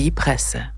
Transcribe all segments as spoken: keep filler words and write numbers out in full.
Die Presse.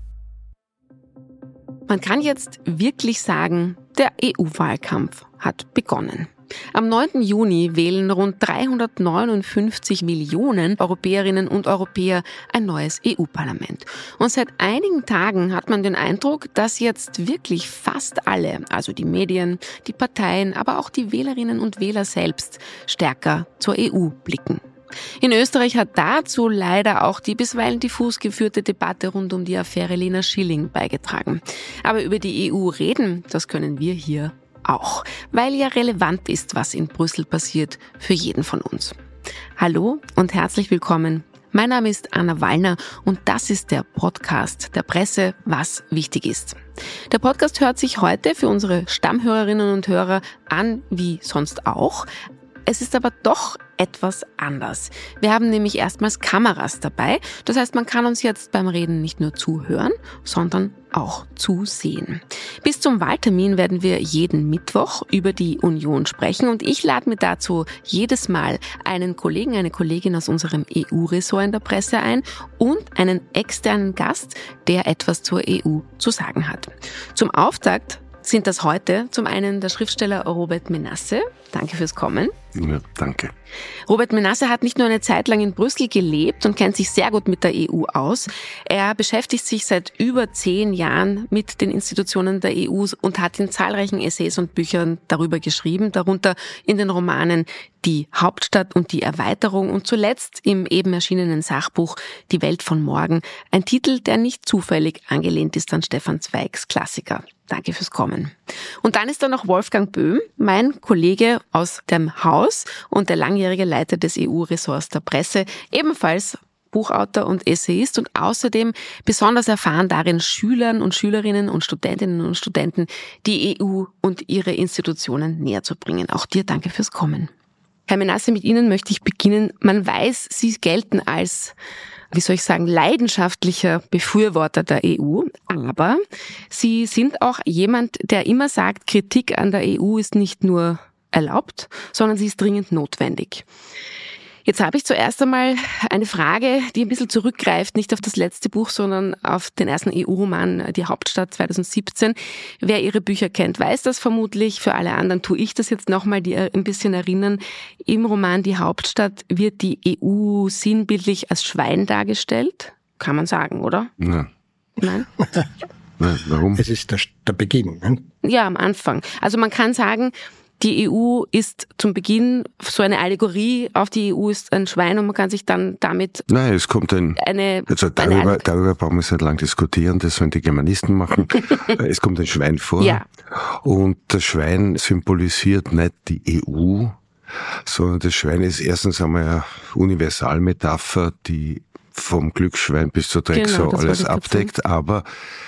Man kann jetzt wirklich sagen, der E U-Wahlkampf hat begonnen. Am neunten Juni wählen rund dreihundertneunundfünfzig Millionen Europäerinnen und Europäer ein neues E U-Parlament. Und seit einigen Tagen hat man den Eindruck, dass jetzt wirklich fast alle, also die Medien, die Parteien, aber auch die Wählerinnen und Wähler selbst, stärker zur E U blicken. In Österreich hat dazu leider auch die bisweilen diffus geführte Debatte rund um die Affäre Lena Schilling beigetragen. Aber über die E U reden, das können wir hier auch, weil ja relevant ist, was in Brüssel passiert, für jeden von uns. Hallo und herzlich willkommen. Mein Name ist Anna Wallner und das ist der Podcast der Presse, was wichtig ist. Der Podcast hört sich heute für unsere Stammhörerinnen und Hörer an, wie sonst auch. Es ist aber doch etwas anders. Wir haben nämlich erstmals Kameras dabei. Das heißt, man kann uns jetzt beim Reden nicht nur zuhören, sondern auch zusehen. Bis zum Wahltermin werden wir jeden Mittwoch über die Union sprechen und ich lade mir dazu jedes Mal einen Kollegen, eine Kollegin aus unserem E U-Ressort in der Presse ein und einen externen Gast, der etwas zur E U zu sagen hat. Zum Auftakt sind das heute zum einen der Schriftsteller Robert Menasse. Danke fürs Kommen. Ja, danke. Robert Menasse hat nicht nur eine Zeit lang in Brüssel gelebt und kennt sich sehr gut mit der E U aus. Er beschäftigt sich seit über zehn Jahren mit den Institutionen der E U und hat in zahlreichen Essays und Büchern darüber geschrieben, darunter in den Romanen Die Hauptstadt und die Erweiterung und zuletzt im eben erschienenen Sachbuch Die Welt von morgen, ein Titel, der nicht zufällig angelehnt ist an Stefan Zweigs Klassiker. Danke fürs Kommen. Und dann ist da noch Wolfgang Böhm, mein Kollege aus dem Haus und der langjährige Leiter des E U-Ressorts der Presse, ebenfalls Buchautor und Essayist und außerdem besonders erfahren darin, Schülern und Schülerinnen und Studentinnen und Studenten die E U und ihre Institutionen näher zu bringen. Auch dir danke fürs Kommen. Herr Menasse, mit Ihnen möchte ich beginnen. Man weiß, Sie gelten als, wie soll ich sagen, leidenschaftlicher Befürworter der E U, aber Sie sind auch jemand, der immer sagt, Kritik an der E U ist nicht nur erlaubt, sondern sie ist dringend notwendig. Jetzt habe ich zuerst einmal eine Frage, die ein bisschen zurückgreift, nicht auf das letzte Buch, sondern auf den ersten E U-Roman Die Hauptstadt zweitausendsiebzehn. Wer Ihre Bücher kennt, weiß das vermutlich. Für alle anderen tue ich das jetzt nochmal, die ein bisschen erinnern. Im Roman Die Hauptstadt wird die E U sinnbildlich als Schwein dargestellt. Kann man sagen, oder? Nein. Nein? Nein, warum? Es ist der, der Beginn. Ne? Ja, am Anfang. Also man kann sagen, die E U ist zum Beginn so eine Allegorie auf die E U ist ein Schwein und man kann sich dann damit Nein, es kommt ein, eine, also darüber, eine darüber brauchen wir nicht lang diskutieren, das sollen die Germanisten machen. Es kommt ein Schwein vor. Ja. Und das Schwein symbolisiert nicht die E U, sondern das Schwein ist erstens einmal eine Universalmetapher, die vom Glücksschwein bis zur Drecksau Genau, das alles wollte ich abdeckt, sagen. aber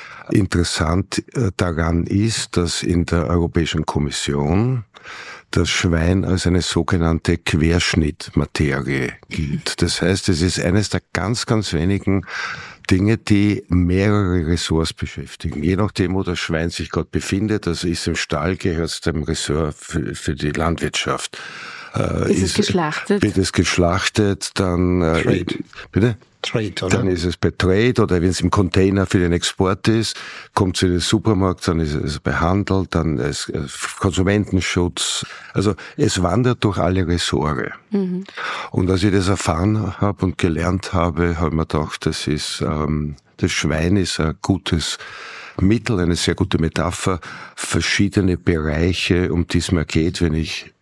interessant daran ist, dass in der Europäischen Kommission das Schwein als eine sogenannte Querschnittmaterie gilt. Das heißt, es ist eines der ganz, ganz wenigen Dinge, die mehrere Ressorts beschäftigen. Je nachdem, wo das Schwein sich gerade befindet, also ist im Stall, gehört es dem Ressort für, für die Landwirtschaft. Ist, ist es geschlachtet? Wird es geschlachtet, dann... Trade. Bitte? Trade, oder? Dann ist es bei Trade oder wenn es im Container für den Export ist, kommt es in den Supermarkt, dann ist es behandelt, dann ist Konsumentenschutz. Also es wandert durch alle Ressorts. Mhm. Und als ich das erfahren habe und gelernt habe, habe ich mir gedacht, das ist ähm, das Schwein ist ein gutes Mittel, eine sehr gute Metapher, verschiedene Bereiche, um die es mir geht, wenn ich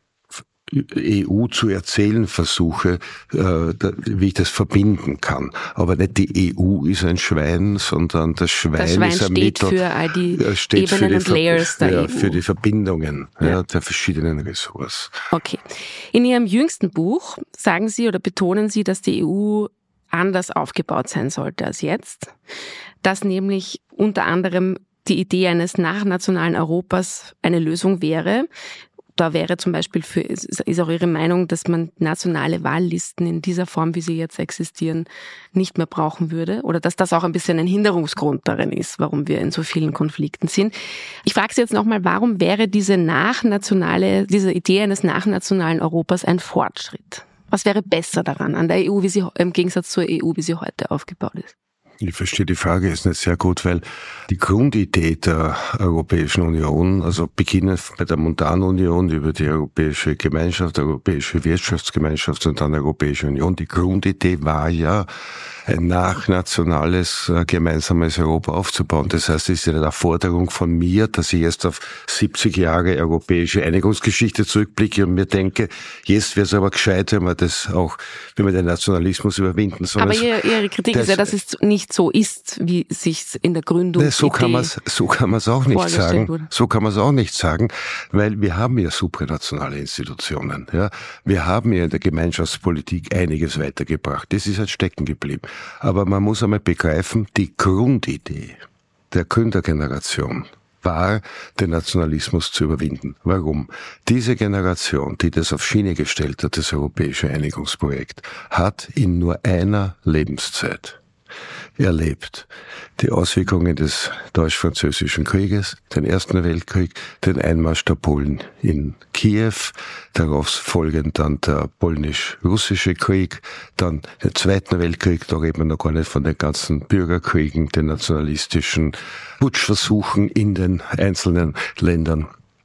E U zu erzählen versuche, äh, da, wie ich das verbinden kann. Aber nicht die E U ist ein Schwein, sondern das Schwein, das Schwein ist ein steht Mittel, für all die steht Ebenen für die und Layers der ja, E U. für die Verbindungen ja. Ja. der verschiedenen Ressorts. Okay. In Ihrem jüngsten Buch sagen Sie oder betonen Sie, dass die E U anders aufgebaut sein sollte als jetzt. Dass nämlich unter anderem die Idee eines nachnationalen Europas eine Lösung wäre. Da wäre zum Beispiel für, ist auch Ihre Meinung, dass man nationale Wahllisten in dieser Form, wie sie jetzt existieren, nicht mehr brauchen würde? Oder dass das auch ein bisschen ein Hinderungsgrund darin ist, warum wir in so vielen Konflikten sind? Ich frage Sie jetzt nochmal, warum wäre diese nachnationale, diese Idee eines nachnationalen Europas ein Fortschritt? Was wäre besser daran, an der E U, wie sie, im Gegensatz zur E U, wie sie heute aufgebaut ist? Ich verstehe die Frage jetzt nicht sehr gut, weil die Grundidee der Europäischen Union, also beginnend bei der Montanunion über die Europäische Gemeinschaft, Europäische Wirtschaftsgemeinschaft und dann Europäische Union, die Grundidee war ja, ein nachnationales, gemeinsames Europa aufzubauen. Das heißt, es ist eine Forderung von mir, dass ich jetzt auf siebzig Jahre europäische Einigungsgeschichte zurückblicke und mir denke, jetzt wäre es aber gescheit, wenn wir das auch, wenn wir den Nationalismus überwinden. Aber Ihre, Ihre Kritik das, ist ja, dass es nicht so ist, wie es sich in der Gründung ne, so kann man es so kann man es auch nicht sagen. Wurde. So kann man es auch nicht sagen, weil wir haben ja supranationale Institutionen. Ja, wir haben ja in der Gemeinschaftspolitik einiges weitergebracht. Das ist halt stecken geblieben. Aber man muss einmal begreifen, die Grundidee der Gründergeneration war, den Nationalismus zu überwinden. Warum? Diese Generation, die das auf Schiene gestellt hat, das europäische Einigungsprojekt, hat in nur einer Lebenszeit erlebt die Auswirkungen des Deutsch-Französischen Krieges, den Ersten Weltkrieg, den Einmarsch der Polen in Kiew, darauf folgend dann der polnisch-russische Krieg, dann den Zweiten Weltkrieg, da reden wir noch gar nicht von den ganzen Bürgerkriegen, den nationalistischen Putschversuchen in den einzelnen Ländern.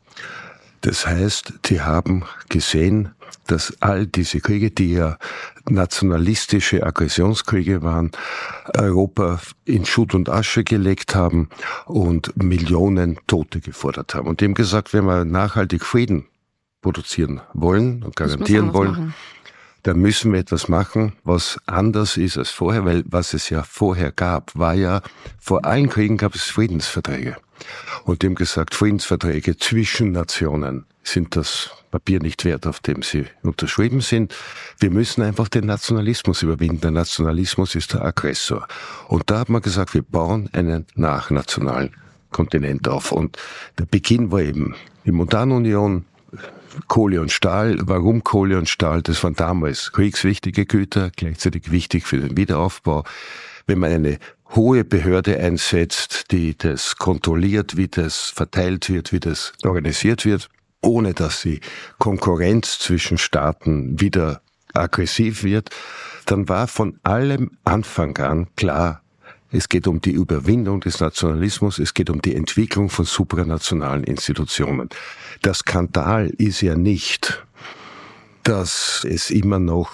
Das heißt, die haben gesehen, dass all diese Kriege, die ja nationalistische Aggressionskriege waren, Europa in Schutt und Asche gelegt haben und Millionen Tote gefordert haben. Und die haben gesagt, wenn wir nachhaltig Frieden produzieren wollen und garantieren wollen, machen. dann müssen wir etwas machen, was anders ist als vorher, weil was es ja vorher gab, war ja, vor allen Kriegen gab es Friedensverträge. Und die haben gesagt, Friedensverträge zwischen Nationen sind das Papier nicht wert, auf dem sie unterschrieben sind. Wir müssen einfach den Nationalismus überwinden. Der Nationalismus ist der Aggressor. Und da hat man gesagt, wir bauen einen nachnationalen Kontinent auf. Und der Beginn war eben die Montanunion, Kohle und Stahl. Warum Kohle und Stahl? Das waren damals kriegswichtige Güter, gleichzeitig wichtig für den Wiederaufbau. Wenn man eine hohe Behörde einsetzt, die das kontrolliert, wie das verteilt wird, wie das organisiert wird, ohne dass die Konkurrenz zwischen Staaten wieder aggressiv wird, dann war von allem Anfang an klar, es geht um die Überwindung des Nationalismus, es geht um die Entwicklung von supranationalen Institutionen. Der Skandal ist ja nicht, dass es immer noch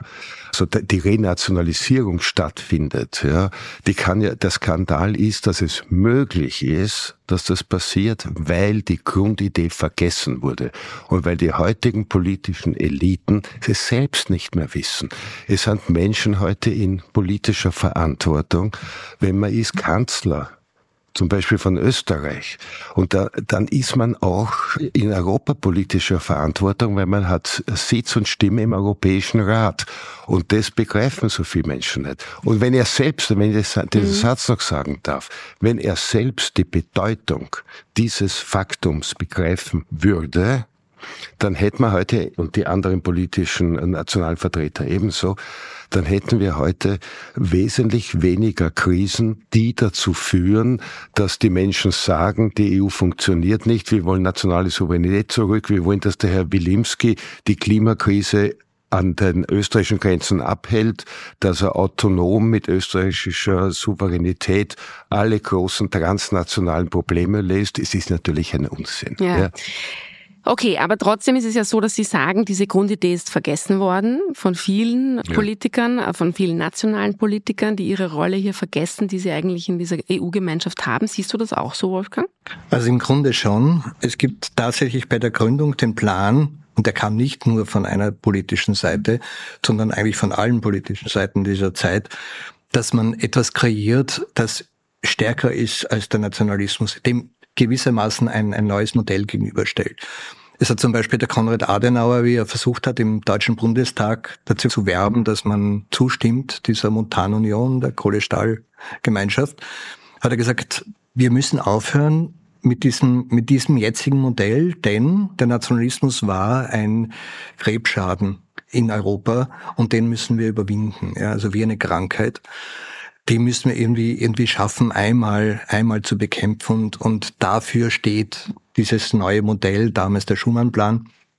so die Renationalisierung stattfindet, ja, die kann ja, der Skandal ist, dass es möglich ist, dass das passiert, weil die Grundidee vergessen wurde und weil die heutigen politischen Eliten es selbst nicht mehr wissen. Es sind Menschen heute in politischer Verantwortung, wenn man ist Kanzler, zum Beispiel von Österreich. Und da, dann ist man auch in europapolitischer Verantwortung, weil man hat Sitz und Stimme im Europäischen Rat. Und das begreifen so viele Menschen nicht. Und wenn er selbst, wenn ich diesen mhm. Satz noch sagen darf, wenn er selbst die Bedeutung dieses Faktums begreifen würde, dann hätten wir heute, und die anderen politischen nationalen Vertreter ebenso, dann hätten wir heute wesentlich weniger Krisen, die dazu führen, dass die Menschen sagen, die E U funktioniert nicht, wir wollen nationale Souveränität zurück, wir wollen, dass der Herr Wilimski die Klimakrise an den österreichischen Grenzen abhält, dass er autonom mit österreichischer Souveränität alle großen transnationalen Probleme löst. Es ist natürlich ein Unsinn. Ja. Ja. Okay, aber trotzdem ist es ja so, dass Sie sagen, diese Grundidee ist vergessen worden von vielen ja. Politikern, von vielen nationalen Politikern, die ihre Rolle hier vergessen, die sie eigentlich in dieser E U-Gemeinschaft haben. Siehst du das auch so, Wolfgang? Also im Grunde schon. Es gibt tatsächlich bei der Gründung den Plan, und der kam nicht nur von einer politischen Seite, sondern eigentlich von allen politischen Seiten dieser Zeit, dass man etwas kreiert, das stärker ist als der Nationalismus, dem gewissermaßen ein, ein neues Modell gegenüberstellt. Es hat zum Beispiel der Konrad Adenauer, wie er versucht hat, im Deutschen Bundestag dazu zu werben, dass man zustimmt, dieser Montanunion, der Kohle-Stahl-Gemeinschaft, hat er gesagt, wir müssen aufhören mit diesem, mit diesem jetzigen Modell, denn der Nationalismus war ein Krebsschaden in Europa und den müssen wir überwinden, ja, also wie eine Krankheit. Die müssen wir irgendwie irgendwie schaffen, einmal einmal zu bekämpfen. Und, und dafür steht dieses neue Modell, damals der Schuman-Plan,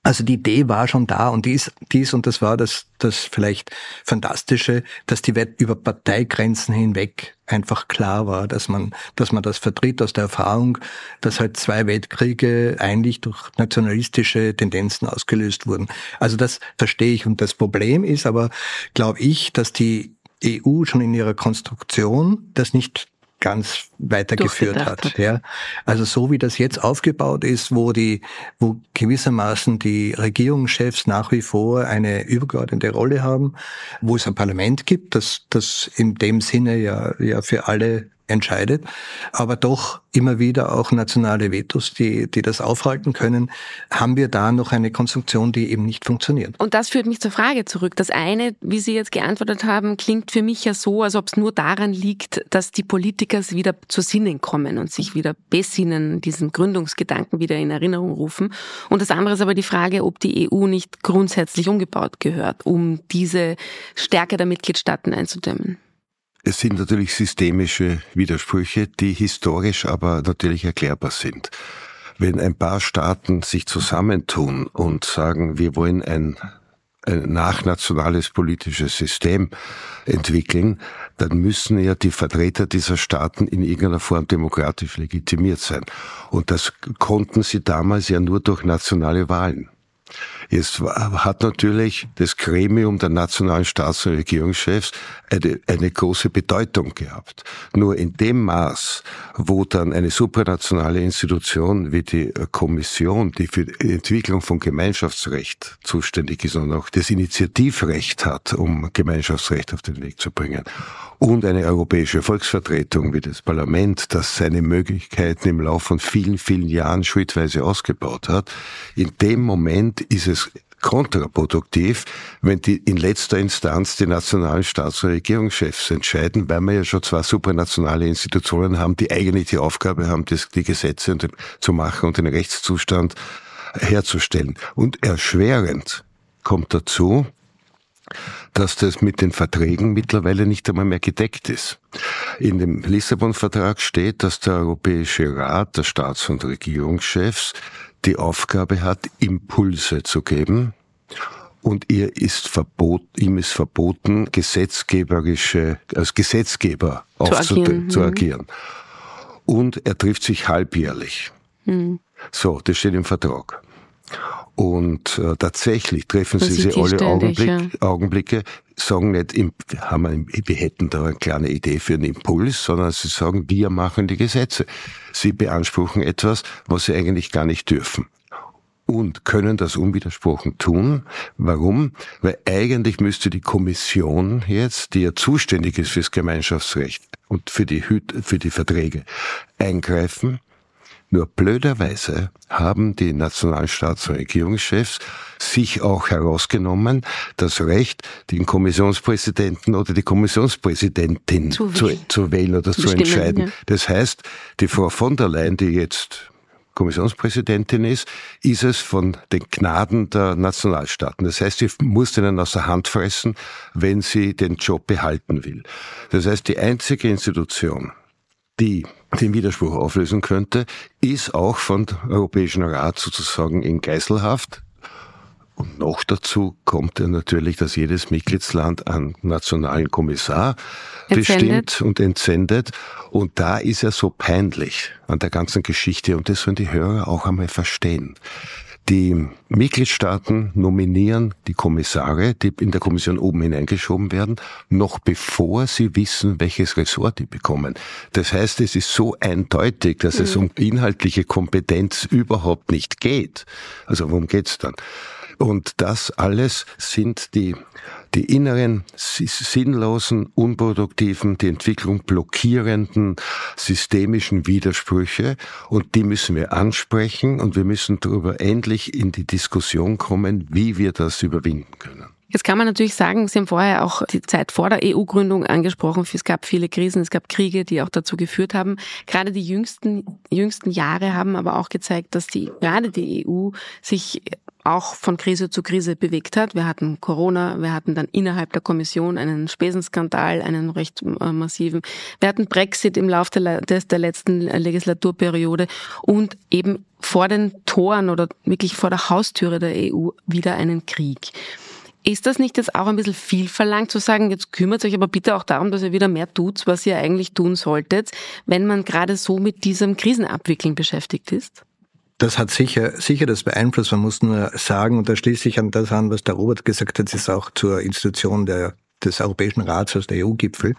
Also die Idee war schon da und die ist, die ist und das war das, das vielleicht Fantastische, dass die Welt über Parteigrenzen hinweg einfach klar war, dass man, dass man das vertritt aus der Erfahrung, dass halt zwei Weltkriege eigentlich durch nationalistische Tendenzen ausgelöst wurden. Also das verstehe ich und das Problem ist aber, glaube ich, dass die E U schon in ihrer Konstruktion das nicht ganz weitergeführt hat, hat. Ja. Also so wie das jetzt aufgebaut ist, wo die, wo gewissermaßen die Regierungschefs nach wie vor eine übergeordnete Rolle haben, wo es ein Parlament gibt, das, das in dem Sinne ja, ja für alle entscheidet, aber doch immer wieder auch nationale Vetos, die, die das aufhalten können, haben wir da noch eine Konstruktion, die eben nicht funktioniert. Und das führt mich zur Frage zurück. Das eine, wie Sie jetzt geantwortet haben, klingt für mich ja so, als ob es nur daran liegt, dass die Politiker wieder zu Sinnen kommen und sich wieder besinnen, diesen Gründungsgedanken wieder in Erinnerung rufen. Und das andere ist aber die Frage, ob die E U nicht grundsätzlich umgebaut gehört, um diese Stärke der Mitgliedstaaten einzudämmen. Es sind natürlich systemische Widersprüche, die historisch aber natürlich erklärbar sind. Wenn ein paar Staaten sich zusammentun und sagen, wir wollen ein, ein nachnationales politisches System entwickeln, dann müssen ja die Vertreter dieser Staaten in irgendeiner Form demokratisch legitimiert sein. Und das konnten sie damals ja nur durch nationale Wahlen. Jetzt hat natürlich das Gremium der nationalen Staats- und Regierungschefs eine, eine große Bedeutung gehabt. Nur in dem Maß, wo dann eine supranationale Institution wie die Kommission, die für die Entwicklung von Gemeinschaftsrecht zuständig ist und auch das Initiativrecht hat, um Gemeinschaftsrecht auf den Weg zu bringen, und eine europäische Volksvertretung wie das Parlament, das seine Möglichkeiten im Laufe von vielen, vielen Jahren schrittweise ausgebaut hat, in dem Moment ist es kontraproduktiv, wenn die in letzter Instanz die nationalen Staats- und Regierungschefs entscheiden, weil wir ja schon zwei supranationale Institutionen haben, die eigentlich die Aufgabe haben, das, die Gesetze und den, zu machen und den Rechtszustand herzustellen. Und erschwerend kommt dazu, dass das mit den Verträgen mittlerweile nicht einmal mehr gedeckt ist. In dem Lissabon-Vertrag steht, dass der Europäische Rat der Staats- und Regierungschefs die Aufgabe hat, Impulse zu geben, und ihr ist verboten, ihm ist verboten, gesetzgeberische, als Gesetzgeber zu agieren. zu agieren. Und er trifft sich halbjährlich. Mhm. So, das steht im Vertrag. Und äh, tatsächlich treffen sie sich alle ständig, Augenblick, ja. Augenblicke, sagen nicht, haben wir, wir hätten da eine kleine Idee für einen Impuls, sondern sie sagen, wir machen die Gesetze. Sie beanspruchen etwas, was sie eigentlich gar nicht dürfen. Und können das unwidersprochen tun. Warum? Weil eigentlich müsste die Kommission jetzt, die ja zuständig ist fürs Gemeinschaftsrecht und für die, Hüt- für die Verträge, eingreifen. Nur blöderweise haben die nationalen Staats- und Regierungschefs sich auch herausgenommen, das Recht, den Kommissionspräsidenten oder die Kommissionspräsidentin zu, zu, zu wählen oder zu, zu entscheiden. Ja. Das heißt, die Frau von der Leyen, die jetzt Kommissionspräsidentin ist, ist es von den Gnaden der Nationalstaaten. Das heißt, sie muss denen aus der Hand fressen, wenn sie den Job behalten will. Das heißt, die einzige Institution, die den Widerspruch auflösen könnte, ist auch von dem Europäischen Rat sozusagen in Geiselhaft. Und noch dazu kommt ja natürlich, dass jedes Mitgliedsland einen nationalen Kommissar entsendet. bestimmt und entsendet. Und da ist ja so peinlich an der ganzen Geschichte, und das sollen die Hörer auch einmal verstehen. Die Mitgliedstaaten nominieren die Kommissare, die in der Kommission oben hineingeschoben werden, noch bevor sie wissen, welches Ressort die bekommen. Das heißt, es ist so eindeutig, dass mhm. es um inhaltliche Kompetenz überhaupt nicht geht. Also worum geht's dann? Und das alles sind die, die inneren, sinnlosen, unproduktiven, die Entwicklung blockierenden, systemischen Widersprüche. Und die müssen wir ansprechen, und wir müssen darüber endlich in die Diskussion kommen, wie wir das überwinden können. Jetzt kann man natürlich sagen, Sie haben vorher auch die Zeit vor der E U-Gründung angesprochen. Es gab viele Krisen, es gab Kriege, die auch dazu geführt haben. Gerade die jüngsten, jüngsten Jahre haben aber auch gezeigt, dass die, gerade die E U sich auch von Krise zu Krise bewegt hat. Wir hatten Corona, wir hatten dann innerhalb der Kommission einen Spesenskandal, einen recht äh, massiven. Wir hatten Brexit im Laufe der, des, der letzten Legislaturperiode und eben vor den Toren oder wirklich vor der Haustüre der E U wieder einen Krieg. Ist das nicht jetzt auch ein bisschen viel verlangt, zu sagen, jetzt kümmert euch aber bitte auch darum, dass ihr wieder mehr tut, was ihr eigentlich tun solltet, wenn man gerade so mit diesem Krisenabwickeln beschäftigt ist? Das hat sicher, sicher das beeinflusst. Man muss nur sagen, und da schließe ich an das an, was der Robert gesagt hat, das ist auch zur Institution der, des Europäischen Rats, also der E U-Gipfel.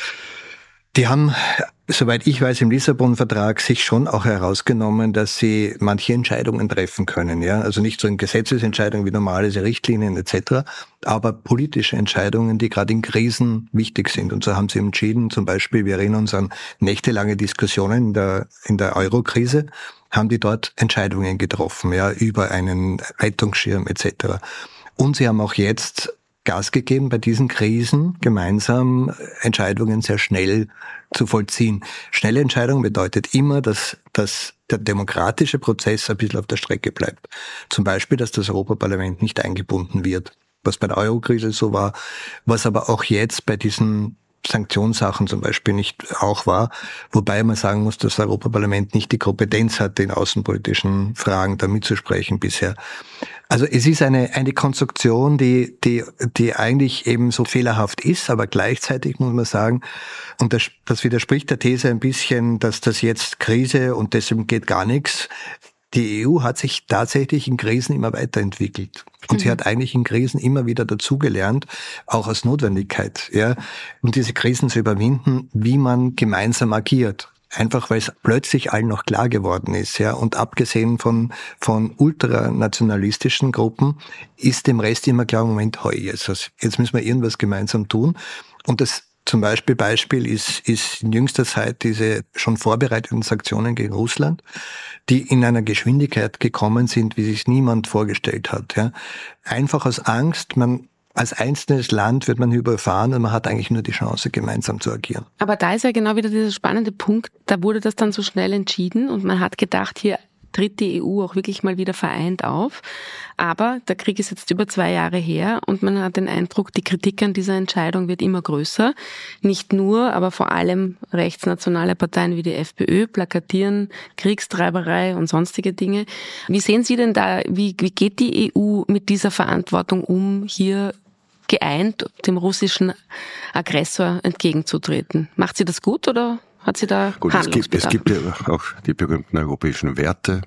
Die haben, soweit ich weiß, im Lissabon-Vertrag sich schon auch herausgenommen, dass sie manche Entscheidungen treffen können. Ja, also nicht so in Gesetzesentscheidungen wie normale Richtlinien et cetera, aber politische Entscheidungen, die gerade in Krisen wichtig sind. Und so haben sie entschieden, zum Beispiel, wir erinnern uns an nächtelange Diskussionen in der, in der Euro-Krise, haben die dort Entscheidungen getroffen, ja, über einen Rettungsschirm et cetera. Und sie haben auch jetzt Gas gegeben, bei diesen Krisen gemeinsam Entscheidungen sehr schnell zu vollziehen. Schnelle Entscheidung bedeutet immer, dass, dass der demokratische Prozess ein bisschen auf der Strecke bleibt. Zum Beispiel, dass das Europaparlament nicht eingebunden wird, was bei der Euro-Krise so war, was aber auch jetzt bei diesen Sanktionssachen zum Beispiel nicht auch war, wobei man sagen muss, dass das Europaparlament nicht die Kompetenz hat, in außenpolitischen Fragen da mitzusprechen bisher. Also es ist eine eine Konstruktion, die die die eigentlich eben so fehlerhaft ist, aber gleichzeitig muss man sagen, und das, das widerspricht der These ein bisschen, dass das jetzt Krise und deswegen geht gar nichts. Die E U hat sich tatsächlich in Krisen immer weiterentwickelt. Und mhm. sie hat eigentlich in Krisen immer wieder dazugelernt, auch aus Notwendigkeit, ja, um diese Krisen zu überwinden, wie man gemeinsam agiert. Einfach weil es plötzlich allen noch klar geworden ist, ja. Und abgesehen von, von ultranationalistischen Gruppen ist dem Rest immer klar, Moment, heu, jetzt, jetzt müssen wir irgendwas gemeinsam tun. Und das zum Beispiel Beispiel ist, ist in jüngster Zeit diese schon vorbereiteten Sanktionen gegen Russland, die in einer Geschwindigkeit gekommen sind, wie sich niemand vorgestellt hat, ja. Einfach aus Angst, man, als einzelnes Land wird man überfahren und man hat eigentlich nur die Chance, gemeinsam zu agieren. Aber da ist ja genau wieder dieser spannende Punkt, da wurde das dann so schnell entschieden und man hat gedacht, hier tritt die E U auch wirklich mal wieder vereint auf. Aber der Krieg ist jetzt über zwei Jahre her und man hat den Eindruck, die Kritik an dieser Entscheidung wird immer größer. Nicht nur, aber vor allem rechtsnationale Parteien wie die FPÖ plakatieren Kriegstreiberei und sonstige Dinge. Wie sehen Sie denn da, wie, wie geht die E U mit dieser Verantwortung um, hier geeint dem russischen Aggressor entgegenzutreten? Macht sie das gut oder hat sie da Gut, es gibt, es gibt ja auch die berühmten europäischen Werte.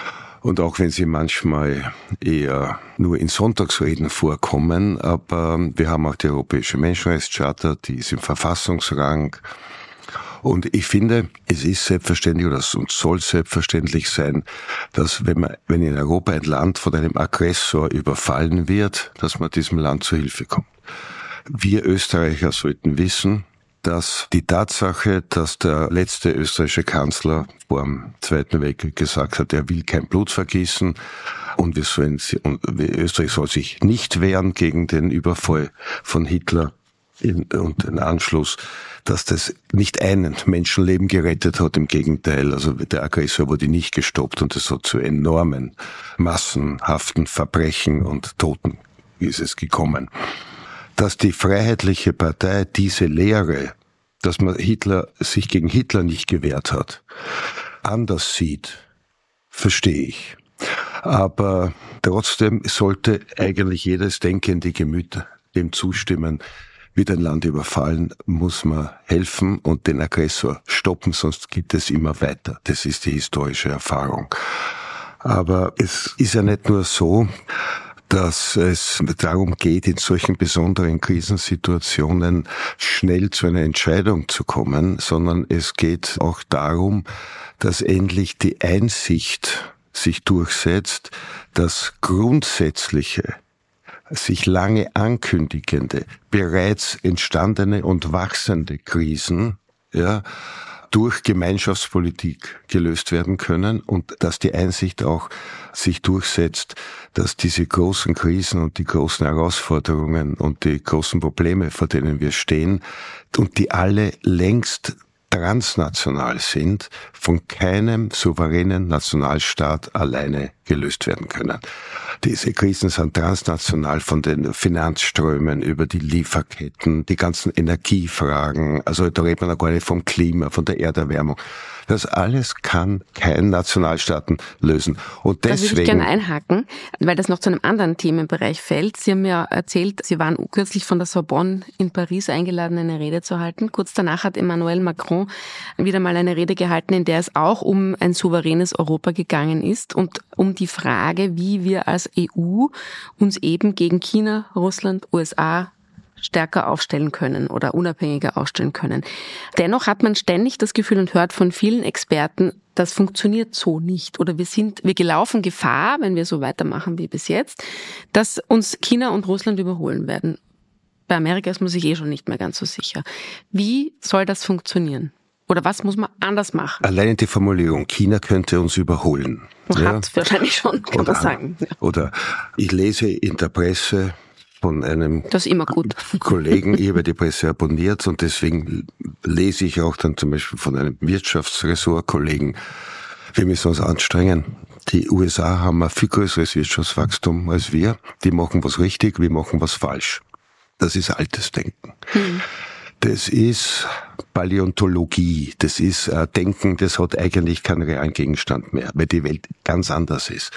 Und auch wenn sie manchmal eher nur in Sonntagsreden vorkommen, aber wir haben auch die Europäische Menschenrechtscharta, die ist im Verfassungsrang. Und ich finde, es ist selbstverständlich oder es soll selbstverständlich sein, dass wenn man, wenn in Europa ein Land von einem Aggressor überfallen wird, dass man diesem Land zu Hilfe kommt. Wir Österreicher sollten wissen, dass die Tatsache, dass der letzte österreichische Kanzler vor dem Zweiten Weltkrieg gesagt hat, er will kein Blut vergießen und, wir sollen, und Österreich soll sich nicht wehren gegen den Überfall von Hitler und den Anschluss, dass das nicht einen Menschenleben gerettet hat, im Gegenteil. Also der Aggressor wurde nicht gestoppt und es hat zu enormen, massenhaften Verbrechen und Toten ist es gekommen. Dass die Freiheitliche Partei diese Lehre, dass man Hitler, sich gegen Hitler nicht gewehrt hat, anders sieht, verstehe ich. Aber trotzdem sollte eigentlich jedes denkende Gemüt dem zustimmen, wird ein Land überfallen, muss man helfen und den Aggressor stoppen, sonst geht es immer weiter. Das ist die historische Erfahrung. Aber es ist ja nicht nur so, dass es darum geht, in solchen besonderen Krisensituationen schnell zu einer Entscheidung zu kommen, sondern es geht auch darum, dass endlich die Einsicht sich durchsetzt, dass grundsätzliche, sich lange ankündigende, bereits entstandene und wachsende Krisen, ja, durch Gemeinschaftspolitik gelöst werden können und dass die Einsicht auch sich durchsetzt, dass diese großen Krisen und die großen Herausforderungen und die großen Probleme, vor denen wir stehen und die alle längst transnational sind, von keinem souveränen Nationalstaat alleine gelöst werden können. Diese Krisen sind transnational, von den Finanzströmen über die Lieferketten, die ganzen Energiefragen, also da redet man auch gar nicht vom Klima, von der Erderwärmung. Das alles kann kein Nationalstaaten lösen. Und deswegen. Da würde ich gerne einhaken, weil das noch zu einem anderen Themenbereich fällt. Sie haben ja erzählt, Sie waren kürzlich von der Sorbonne in Paris eingeladen, eine Rede zu halten. Kurz danach hat Emmanuel Macron wieder mal eine Rede gehalten, in der es auch um ein souveränes Europa gegangen ist und um die Frage, wie wir als E U uns eben gegen China, Russland, U S A stärker aufstellen können oder unabhängiger aufstellen können. Dennoch hat man ständig das Gefühl und hört von vielen Experten, das funktioniert so nicht oder wir sind, wir laufen Gefahr, wenn wir so weitermachen wie bis jetzt, dass uns China und Russland überholen werden. Bei Amerika ist man sich eh schon nicht mehr ganz so sicher. Wie soll das funktionieren? Oder was muss man anders machen? Allein die Formulierung, China könnte uns überholen. Hat ja. wahrscheinlich schon, kann oder, man sagen. Ja. Oder ich lese in der Presse von einem das ist immer gut. Kollegen, ich habe die Presse abonniert und deswegen lese ich auch dann zum Beispiel von einem Wirtschaftsressortkollegen, wir müssen uns anstrengen. Die U S A haben ein viel größeres Wirtschaftswachstum als wir. Die machen was richtig, wir machen was falsch. Das ist altes Denken. Hm. Das ist Paläontologie, das ist äh, Denken, das hat eigentlich keinen realen Gegenstand mehr, weil die Welt ganz anders ist.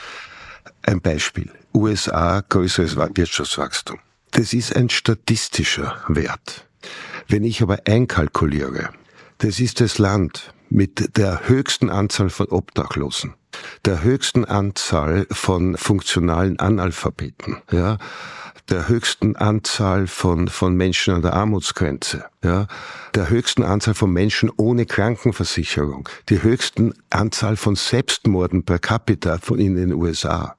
Ein Beispiel. U S A, größeres Wirtschaftswachstum. Das ist ein statistischer Wert. Wenn ich aber einkalkuliere, das ist das Land mit der höchsten Anzahl von Obdachlosen, der höchsten Anzahl von funktionalen Analphabeten, ja, der höchsten Anzahl von, von Menschen an der Armutsgrenze, ja, der höchsten Anzahl von Menschen ohne Krankenversicherung, die höchsten Anzahl von Selbstmorden per capita von in den U S A.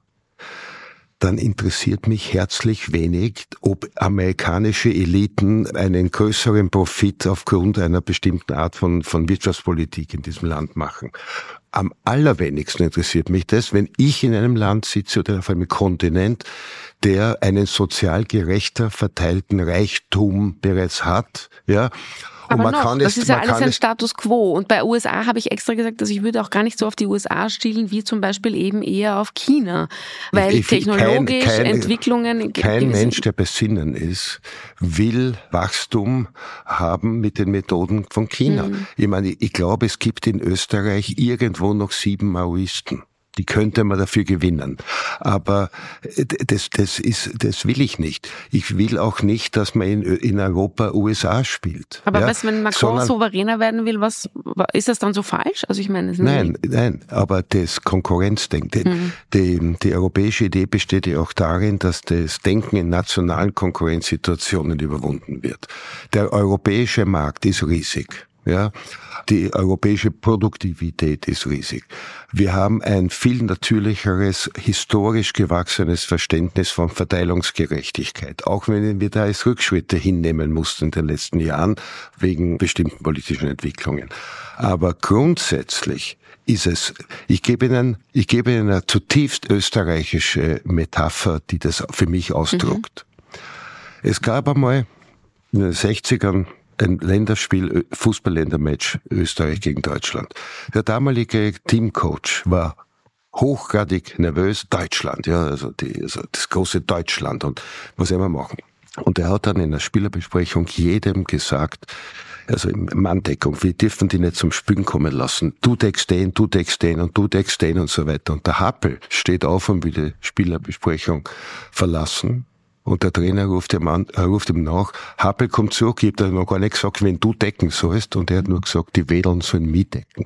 Dann interessiert mich herzlich wenig, ob amerikanische Eliten einen größeren Profit aufgrund einer bestimmten Art von, von Wirtschaftspolitik in diesem Land machen. Am allerwenigsten interessiert mich das, wenn ich in einem Land sitze oder auf einem Kontinent, der einen sozial gerechter verteilten Reichtum bereits hat, ja. Und Aber man noch, kann das es, ist ja man alles kann ein es, Status Quo. Und bei U S A habe ich extra gesagt, dass ich würde auch gar nicht so auf die U S A stielen, wie zum Beispiel eben eher auf China. Weil ich, ich, technologisch kein, kein, Entwicklungen... Kein Mensch, der besinnen ist, will Wachstum haben mit den Methoden von China. Mhm. Ich meine, ich glaube, es gibt in Österreich irgendwo noch sieben Maoisten. Die könnte man dafür gewinnen. Aber das, das ist, das will ich nicht. Ich will auch nicht, dass man in, in Europa U S A spielt. Aber ja? was, wenn Macron Sondern, souveräner werden will, was, ist das dann so falsch? Also ich meine, nein, nein, aber das Konkurrenzdenken, mhm. die, die europäische Idee besteht ja auch darin, dass das Denken in nationalen Konkurrenzsituationen überwunden wird. Der europäische Markt ist riesig. Ja, die europäische Produktivität ist riesig. Wir haben ein viel natürlicheres, historisch gewachsenes Verständnis von Verteilungsgerechtigkeit, auch wenn wir da jetzt Rückschritte hinnehmen mussten in den letzten Jahren wegen bestimmten politischen Entwicklungen. Aber grundsätzlich ist es, ich gebe Ihnen, ich gebe Ihnen eine zutiefst österreichische Metapher, die das für mich ausdrückt. Mhm. Es gab einmal in den sechzigern ein Länderspiel, Fußball-Ländermatch Österreich gegen Deutschland. Der damalige Teamcoach war hochgradig nervös. Deutschland, ja, also, die, also das große Deutschland und was immer machen. Und er hat dann in der Spielerbesprechung jedem gesagt, also in Manndeckung, wir dürfen die nicht zum Spielen kommen lassen. Du deckst den, du deckst den und du deckst den und so weiter. Und der Happel steht auf und will die Spielerbesprechung verlassen. Und der Trainer ruft ihm, an, äh, ruft ihm nach, Happel kommt zurück, ich hab da noch gar nicht gesagt, wenn du decken sollst. Und er hat nur gesagt, die Wedeln sollen mich decken.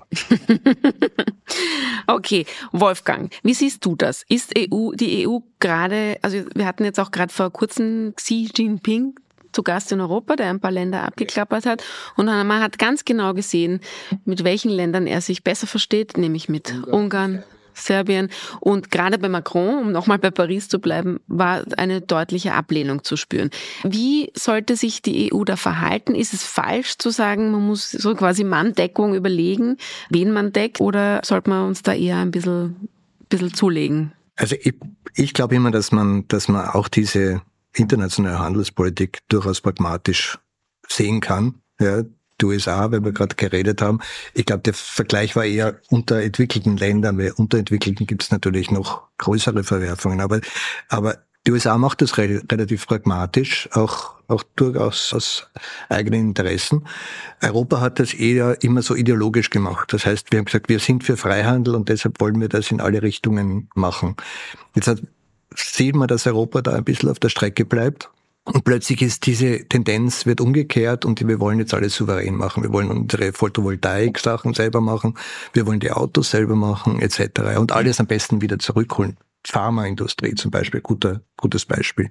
Okay, Wolfgang, wie siehst du das? Ist E U, die E U gerade, also wir hatten jetzt auch gerade vor kurzem Xi Jinping zu Gast in Europa, der ein paar Länder abgeklappert hat. Und man hat ganz genau gesehen, mit welchen Ländern er sich besser versteht, nämlich mit Ungarn, Serbien. Und gerade bei Macron, um nochmal bei Paris zu bleiben, war eine deutliche Ablehnung zu spüren. Wie sollte sich die E U da verhalten? Ist es falsch zu sagen, man muss so quasi Manndeckung überlegen, wen man deckt, oder sollte man uns da eher ein bisschen, bisschen zulegen? Also ich, ich glaube immer, dass man, dass man auch diese internationale Handelspolitik durchaus pragmatisch sehen kann. Ja, die U S A, weil wir gerade geredet haben. Ich glaube, der Vergleich war eher unter entwickelten Ländern, weil unter entwickelten gibt es natürlich noch größere Verwerfungen. Aber, aber die U S A macht das re- relativ pragmatisch, auch, auch durchaus aus eigenen Interessen. Europa hat das eher immer so ideologisch gemacht. Das heißt, wir haben gesagt, wir sind für Freihandel und deshalb wollen wir das in alle Richtungen machen. Jetzt hat, sieht man, dass Europa da ein bisschen auf der Strecke bleibt. Und plötzlich ist diese Tendenz, wird umgekehrt und wir wollen jetzt alles souverän machen. Wir wollen unsere Photovoltaik-Sachen selber machen, wir wollen die Autos selber machen, et cetera. Und alles am besten wieder zurückholen. Pharmaindustrie zum Beispiel, guter, gutes Beispiel.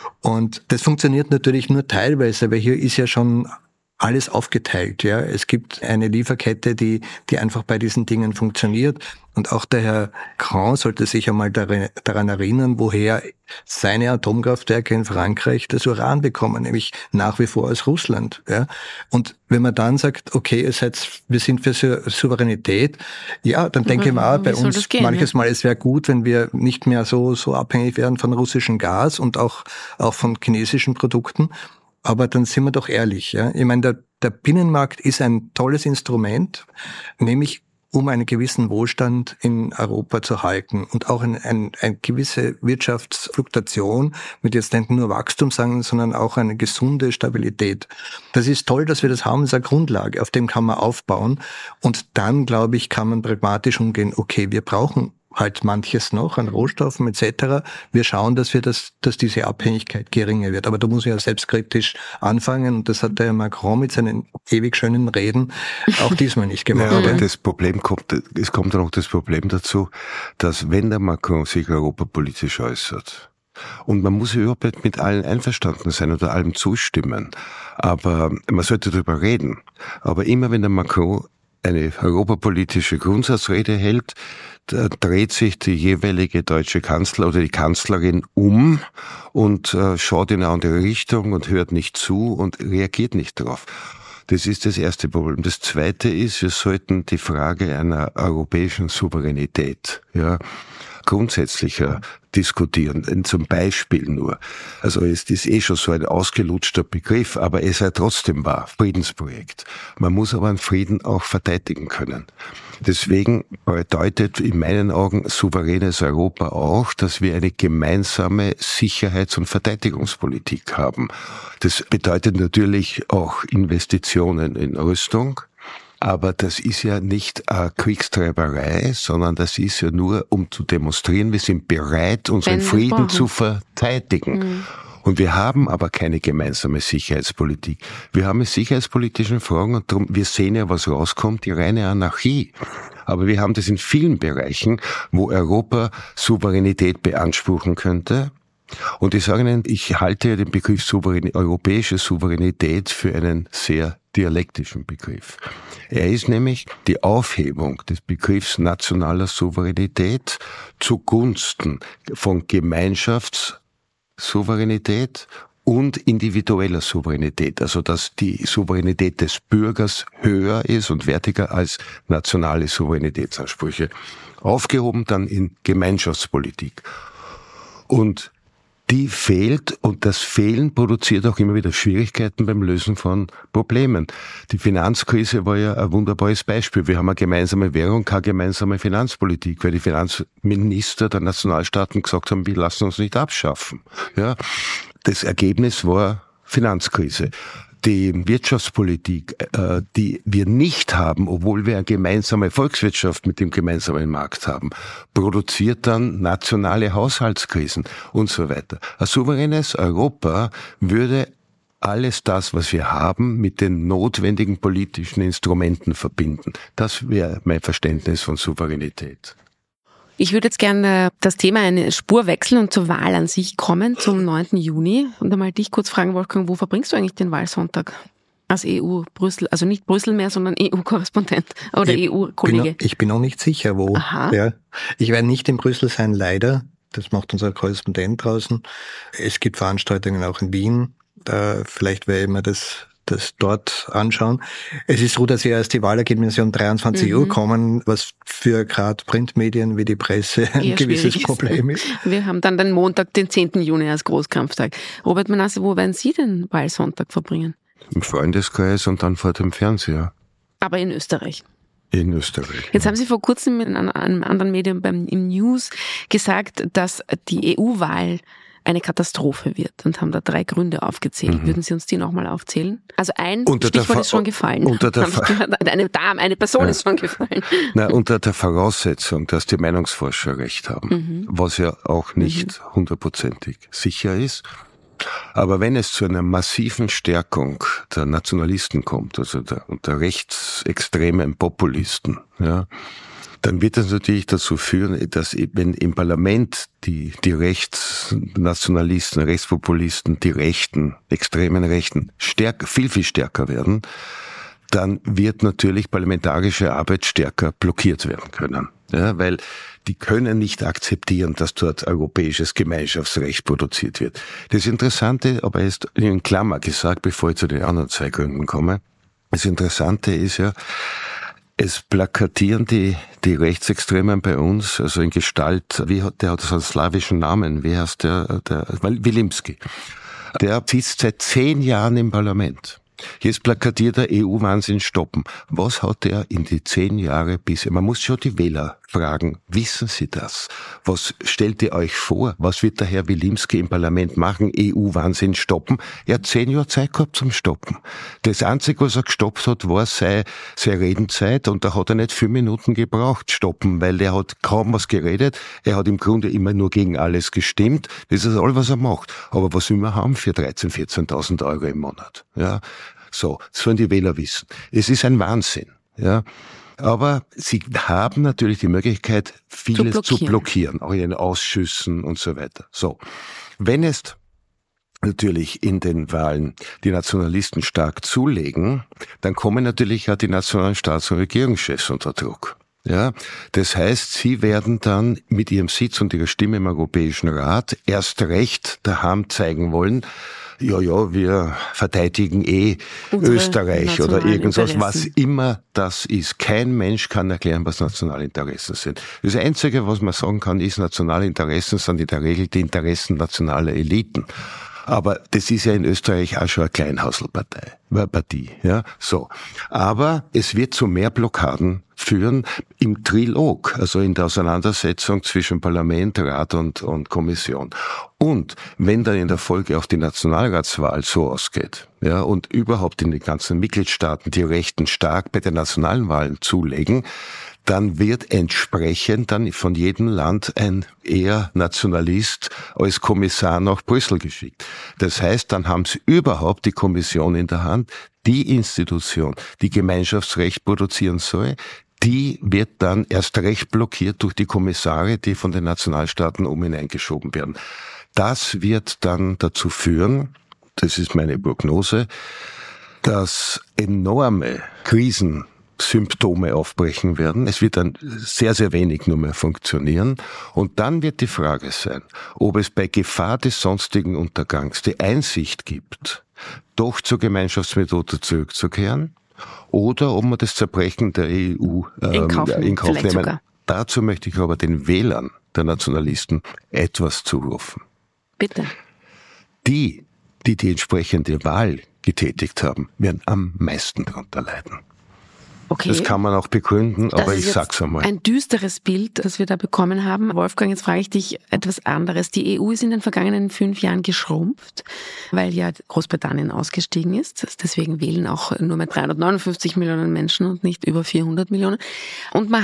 Und das funktioniert natürlich nur teilweise, weil hier ist ja schon alles aufgeteilt, ja. Es gibt eine Lieferkette, die, die einfach bei diesen Dingen funktioniert. Und auch der Herr Macron sollte sich einmal daran erinnern, woher seine Atomkraftwerke in Frankreich das Uran bekommen, nämlich nach wie vor aus Russland, ja. Und wenn man dann sagt, okay, es heißt, wir sind für Souveränität, ja, dann denke ich mir auch bei uns gehen, manches Mal, es wäre gut, wenn wir nicht mehr so, so abhängig wären von russischem Gas und auch, auch von chinesischen Produkten. Aber dann sind wir doch ehrlich, ja. Ich meine, der, der Binnenmarkt ist ein tolles Instrument, nämlich um einen gewissen Wohlstand in Europa zu halten und auch eine ein, ein gewisse Wirtschaftsfluktuation mit jetzt nicht nur Wachstum sagen, sondern auch eine gesunde Stabilität. Das ist toll, dass wir das haben, das ist eine Grundlage, auf dem kann man aufbauen. Und dann, glaube ich, kann man pragmatisch umgehen, okay, wir brauchen halt manches noch an Rohstoffen et cetera. Wir schauen, dass wir das, dass diese Abhängigkeit geringer wird. Aber da muss ich ja selbstkritisch anfangen und das hat der Macron mit seinen ewig schönen Reden auch diesmal nicht gemacht. Ja, aber das Problem kommt, es kommt dann auch das Problem dazu, dass wenn der Macron sich europapolitisch äußert, und man muss überhaupt nicht mit allen einverstanden sein oder allem zustimmen, aber man sollte darüber reden. Aber immer wenn der Macron eine europapolitische Grundsatzrede hält, da dreht sich die jeweilige deutsche Kanzler oder die Kanzlerin um und äh, schaut in eine andere Richtung und hört nicht zu und reagiert nicht darauf. Das ist das erste Problem. Das zweite ist, wir sollten die Frage einer europäischen Souveränität, ja, grundsätzlicher diskutieren. Zum Beispiel nur. Also es ist eh schon so ein ausgelutschter Begriff, aber es sei trotzdem wahr. Friedensprojekt. Man muss aber einen Frieden auch verteidigen können. Deswegen bedeutet in meinen Augen souveränes Europa auch, dass wir eine gemeinsame Sicherheits- und Verteidigungspolitik haben. Das bedeutet natürlich auch Investitionen in Rüstung. Aber das ist ja nicht äh, Kriegstreiberei, sondern das ist ja nur, um zu demonstrieren, wir sind bereit, unseren Frieden zu verteidigen. Mhm. Und wir haben aber keine gemeinsame Sicherheitspolitik. Wir haben sicherheitspolitischen Fragen und darum, wir sehen ja, was rauskommt, die reine Anarchie. Aber wir haben das in vielen Bereichen, wo Europa Souveränität beanspruchen könnte. Und ich sage Ihnen, ich halte den Begriff Souverän- europäische Souveränität für einen sehr dialektischen Begriff. Er ist nämlich die Aufhebung des Begriffs nationaler Souveränität zugunsten von Gemeinschaftssouveränität und individueller Souveränität. Also dass die Souveränität des Bürgers höher ist und wertiger als nationale Souveränitätsansprüche. Aufgehoben dann in Gemeinschaftspolitik. Und die fehlt und das Fehlen produziert auch immer wieder Schwierigkeiten beim Lösen von Problemen. Die Finanzkrise war ja ein wunderbares Beispiel. Wir haben eine gemeinsame Währung, keine gemeinsame Finanzpolitik, weil die Finanzminister der Nationalstaaten gesagt haben, wir lassen uns nicht abschaffen. Ja, das Ergebnis war Finanzkrise. Die Wirtschaftspolitik, äh, die wir nicht haben, obwohl wir eine gemeinsame Volkswirtschaft mit dem gemeinsamen Markt haben, produziert dann nationale Haushaltskrisen und so weiter. Ein souveränes Europa würde alles das, was wir haben, mit den notwendigen politischen Instrumenten verbinden. Das wäre mein Verständnis von Souveränität. Ich würde jetzt gerne das Thema eine Spur wechseln und zur Wahl an sich kommen, zum neunten Juni. Und einmal dich kurz fragen, Wolfgang, wo verbringst du eigentlich den Wahlsonntag? Als E U-Brüssel, also nicht Brüssel mehr, sondern E U-Korrespondent oder ich E U-Kollege. Bin, ich bin noch nicht sicher, wo. Aha. Ja. Ich werde nicht in Brüssel sein, leider. Das macht unser Korrespondent draußen. Es gibt Veranstaltungen auch in Wien. Da vielleicht werde ich mir das, das dort anschauen. Es ist so, dass wir erst die Wahlergebnisse um dreiundzwanzig mhm. Uhr kommen, was für gerade Printmedien wie die Presse ein Eher gewisses Problem ist. Wir haben dann den Montag, den zehnten Juni als Großkampftag. Robert Manasse, wo werden Sie den Wahlsonntag verbringen? Im Freundeskreis und dann vor dem Fernseher. Aber in Österreich? In Österreich. Jetzt haben Sie vor kurzem in einem anderen Medium beim, im News gesagt, dass die E U-Wahl eine Katastrophe wird und haben da drei Gründe aufgezählt. Mhm. Würden Sie uns die nochmal aufzählen? Also ein unter Stichwort ist schon gefallen. Unter der eine Dame, eine Person ja. ist schon gefallen. Na, unter der Voraussetzung, dass die Meinungsforscher recht haben, mhm. was ja auch nicht mhm. hundertprozentig sicher ist. Aber wenn es zu einer massiven Stärkung der Nationalisten kommt, also der, und der rechtsextremen Populisten, ja, dann wird das natürlich dazu führen, dass wenn im Parlament die, die Rechtsnationalisten, Rechtspopulisten, die Rechten, extremen Rechten stärker, viel, viel stärker werden, dann wird natürlich parlamentarische Arbeit stärker blockiert werden können. Ja, weil die können nicht akzeptieren, dass dort europäisches Gemeinschaftsrecht produziert wird. Das Interessante, aber ist in Klammer gesagt, bevor ich zu den anderen zwei Gründen komme, das Interessante ist ja, es plakatieren die, die Rechtsextremen bei uns, also in Gestalt, wie hat, der hat so einen slawischen Namen, wie heißt der, der, Wilimski. Der sitzt seit zehn Jahren im Parlament. Jetzt plakatiert der E U-Wahnsinn stoppen. Was hat er in die zehn Jahre bisher? Man muss schon die Wähler fragen, wissen Sie das? Was stellt ihr euch vor? Was wird der Herr Wilimski im Parlament machen? E U-Wahnsinn stoppen? Er hat zehn Jahre Zeit gehabt zum Stoppen. Das Einzige, was er gestoppt hat, war seine, seine Redenzeit und da hat er nicht vier Minuten gebraucht stoppen, weil der hat kaum was geredet. Er hat im Grunde immer nur gegen alles gestimmt. Das ist alles, was er macht. Aber was will man haben für dreizehntausend, vierzehntausend Euro im Monat? Ja. So, das sollen die Wähler wissen. Es ist ein Wahnsinn, ja. Aber sie haben natürlich die Möglichkeit, vieles zu blockieren, zu blockieren, auch in den Ausschüssen und so weiter. So. Wenn es natürlich in den Wahlen die Nationalisten stark zulegen, dann kommen natürlich auch die nationalen Staats- und Regierungschefs unter Druck. Ja, das heißt, sie werden dann mit ihrem Sitz und ihrer Stimme im Europäischen Rat erst recht daheim zeigen wollen, ja, ja, wir verteidigen eh Unsere Österreich oder irgendwas, was immer das ist. Kein Mensch kann erklären, was nationale Interessen sind. Das Einzige, was man sagen kann, ist, nationale Interessen sind in der Regel die Interessen nationaler Eliten. Aber das ist ja in Österreich auch schon eine Kleinhauselpartei, Partie, ja, so. Aber es wird zu mehr Blockaden führen im Trilog, also in der Auseinandersetzung zwischen Parlament, Rat und, und Kommission. Und wenn dann in der Folge auch die Nationalratswahl so ausgeht, ja, und überhaupt in den ganzen Mitgliedstaaten die Rechten stark bei den nationalen Wahlen zulegen, dann wird entsprechend dann von jedem Land ein eher Nationalist als Kommissar nach Brüssel geschickt. Das heißt, dann haben sie überhaupt die Kommission in der Hand, die Institution, die Gemeinschaftsrecht produzieren soll, die wird dann erst recht blockiert durch die Kommissare, die von den Nationalstaaten um hineingeschoben werden. Das wird dann dazu führen, das ist meine Prognose, dass enorme Krisen Symptome aufbrechen werden. Es wird dann sehr, sehr wenig nur mehr funktionieren. Und dann wird die Frage sein, ob es bei Gefahr des sonstigen Untergangs die Einsicht gibt, doch zur Gemeinschaftsmethode zurückzukehren oder ob man das Zerbrechen der E U ähm, in Kauf, in Kauf nehmen. Sogar. Dazu möchte ich aber den Wählern der Nationalisten etwas zurufen. Bitte. Die, die die entsprechende Wahl getätigt haben, werden am meisten darunter leiden. Okay. Das kann man auch begründen, aber ich sag's einmal. Ein düsteres Bild, das wir da bekommen haben. Wolfgang, jetzt frage ich dich etwas anderes. Die E U ist in den vergangenen fünf Jahren geschrumpft, weil ja Großbritannien ausgestiegen ist. Deswegen wählen auch nur mehr dreihundertneunundfünfzig Millionen Menschen und nicht über vierhundert Millionen. Und man hat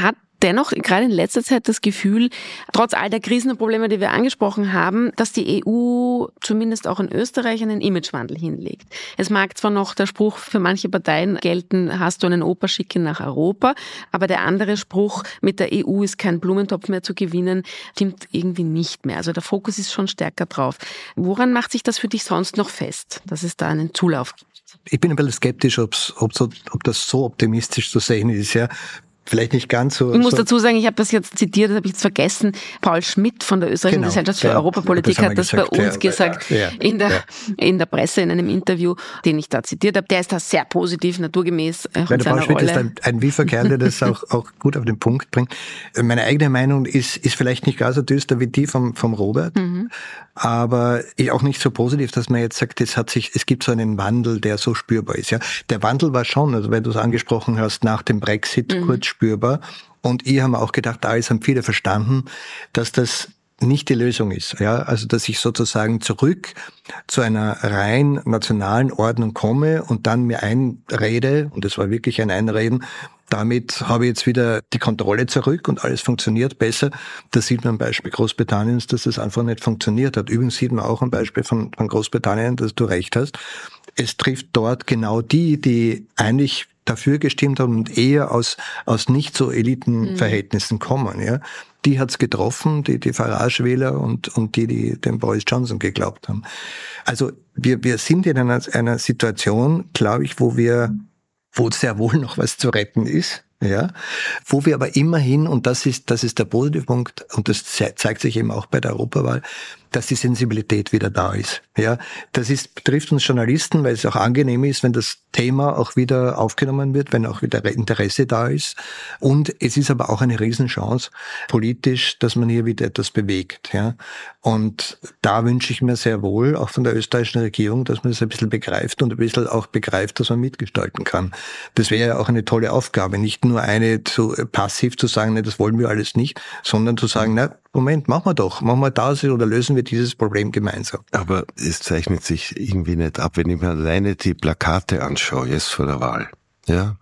dennoch gerade in letzter Zeit das Gefühl, trotz all der Krisen und Probleme, die wir angesprochen haben, dass die E U zumindest auch in Österreich einen Imagewandel hinlegt. Es mag zwar noch der Spruch für manche Parteien gelten, hast du einen Opa, schicke nach Europa, aber der andere Spruch, mit der E U ist kein Blumentopf mehr zu gewinnen, stimmt irgendwie nicht mehr. Also der Fokus ist schon stärker drauf. Woran macht sich das für dich sonst noch fest, dass es da einen Zulauf gibt? Ich bin ein bisschen skeptisch, ob's, ob, so, ob das so optimistisch zu sehen ist. Ja. Vielleicht nicht ganz so. Ich muss so dazu sagen, ich habe das jetzt zitiert, das habe ich jetzt vergessen. Paul Schmidt von der Österreichischen genau, Gesellschaft für ja, Europapolitik das hat das gesagt, bei uns ja, gesagt ja, ja, in der ja. in der Presse in einem Interview, den ich da zitiert habe. Der ist da sehr positiv, naturgemäß. Äh, Weil der Paul Schmidt Rolle. ist ein, ein wiefer Kerl, der das auch, auch gut auf den Punkt bringt. Meine eigene Meinung ist, ist vielleicht nicht gar so düster wie die vom, vom Robert, mhm. aber auch nicht so positiv, dass man jetzt sagt, es hat sich, es gibt so einen Wandel, der so spürbar ist. Ja, der Wandel war schon, also weil du es angesprochen hast, nach dem Brexit mhm. kurz spürbar. Und ich habe auch gedacht, da haben viele verstanden, dass das nicht die Lösung ist. Ja, also dass ich sozusagen zurück zu einer rein nationalen Ordnung komme und dann mir einrede, und das war wirklich ein Einreden, damit habe ich jetzt wieder die Kontrolle zurück und alles funktioniert besser. Das sieht man am Beispiel Großbritanniens, dass das einfach nicht funktioniert hat. Übrigens sieht man auch am Beispiel von, von Großbritannien, dass du recht hast. Es trifft dort genau die, die eigentlich dafür gestimmt haben und eher aus aus nicht so Elitenverhältnissen mhm. kommen, ja. Die hat's getroffen, die die Farage-Wähler und und die die dem Boris Johnson geglaubt haben. Also wir wir sind in einer einer Situation, glaube ich, wo wir wo sehr wohl noch was zu retten ist. Ja, wo wir aber immerhin, und das ist, das ist der positive Punkt, und das zeigt sich eben auch bei der Europawahl, dass die Sensibilität wieder da ist. Ja, das ist, betrifft uns Journalisten, weil es auch angenehm ist, wenn das Thema auch wieder aufgenommen wird, wenn auch wieder Interesse da ist. Und es ist aber auch eine Riesenchance, politisch, dass man hier wieder etwas bewegt. Ja, und da wünsche ich mir sehr wohl, auch von der österreichischen Regierung, dass man das ein bisschen begreift und ein bisschen auch begreift, dass man mitgestalten kann. Das wäre ja auch eine tolle Aufgabe, nicht nur eine zu passiv zu sagen, ne, das wollen wir alles nicht, sondern zu sagen, na, Moment, machen wir doch, machen wir das oder lösen wir dieses Problem gemeinsam. Aber es zeichnet sich irgendwie nicht ab, wenn ich mir alleine die Plakate anschaue, jetzt vor der Wahl, ja,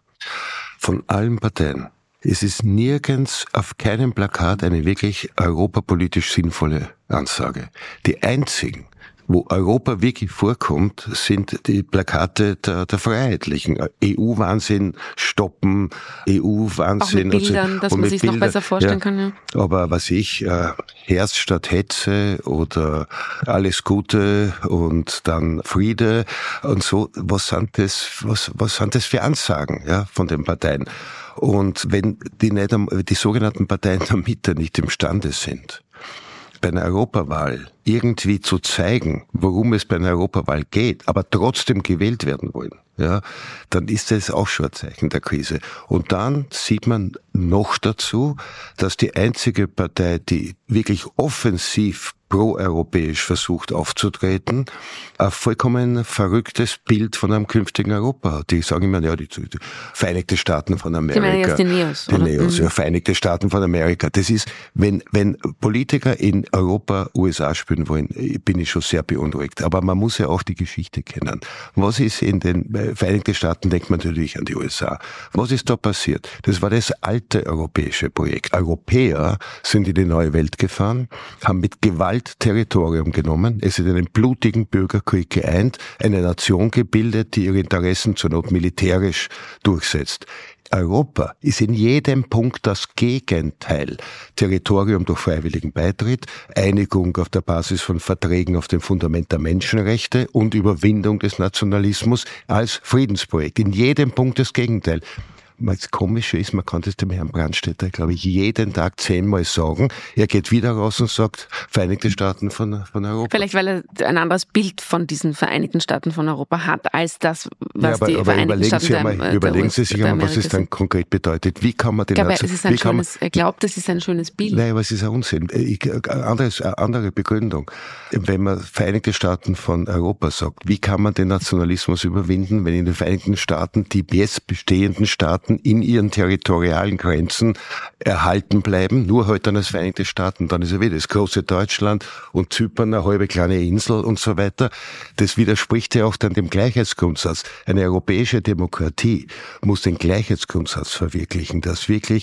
von allen Parteien. Es ist nirgends auf keinem Plakat eine wirklich europapolitisch sinnvolle Ansage. Die einzigen, wo Europa wirklich vorkommt, sind die Plakate der, der Freiheitlichen. E U-Wahnsinn stoppen, E U-Wahnsinn. Auch mit Bildern, und, dass und man sich noch besser vorstellen ja. kann. Ja. Aber was ich, äh, Herz statt Hetze oder alles Gute und dann Friede und so, was sind das, was, was sind das für Ansagen, ja, von den Parteien? Und wenn die nicht, die sogenannten Parteien der Mitte nicht imstande sind, bei einer Europawahl irgendwie zu zeigen, worum es bei einer Europawahl geht, aber trotzdem gewählt werden wollen, ja, dann ist das auch schon ein Zeichen der Krise. Und dann sieht man noch dazu, dass die einzige Partei, die wirklich offensiv pro-europäisch versucht aufzutreten, ein vollkommen verrücktes Bild von einem künftigen Europa hat. Die sagen immer, ja, die, die Vereinigten Staaten von Amerika. Die meinen jetzt die Neos, Die oder? Neos, mhm. ja, Vereinigte Staaten von Amerika. Das ist, wenn, wenn Politiker in Europa U S A spielen wollen, bin ich schon sehr beunruhigt. Aber man muss ja auch die Geschichte kennen. Was ist in den Vereinigten Staaten, denkt man natürlich an die U S A. Was ist da passiert? Das war das alte europäische Projekt. Europäer sind in die neue Welt gefahren, haben mit Gewalt Territorium genommen, es in einen blutigen Bürgerkrieg geeint, eine Nation gebildet, die ihre Interessen zur Not militärisch durchsetzt. Europa ist in jedem Punkt das Gegenteil. Territorium durch freiwilligen Beitritt, Einigung auf der Basis von Verträgen auf dem Fundament der Menschenrechte und Überwindung des Nationalismus als Friedensprojekt. In jedem Punkt das Gegenteil. Das Komische ist, man kann das dem Herrn Brandstätter, glaube ich, jeden Tag zehnmal sagen. Er geht wieder raus und sagt, Vereinigte Staaten von, von Europa. Vielleicht, weil er ein anderes Bild von diesen Vereinigten Staaten von Europa hat, als das, was ja, aber, die aber Vereinigten Staaten Sie einmal, der, Überlegen der, Sie sich einmal, was es dann konkret bedeutet. Wie kann man den... Ich glaube, es ist ein schönes, er glaubt, es ist ein schönes Bild. Nein, aber es ist ein Unsinn. Ich, anderes, andere Begründung. Wenn man Vereinigte Staaten von Europa sagt, wie kann man den Nationalismus überwinden, wenn in den Vereinigten Staaten die jetzt bestehenden Staaten in ihren territorialen Grenzen erhalten bleiben, nur heute dann als Vereinigte Staaten, dann ist ja wieder das große Deutschland und Zypern eine halbe kleine Insel und so weiter. Das widerspricht ja auch dann dem Gleichheitsgrundsatz. Eine europäische Demokratie muss den Gleichheitsgrundsatz verwirklichen, dass wirklich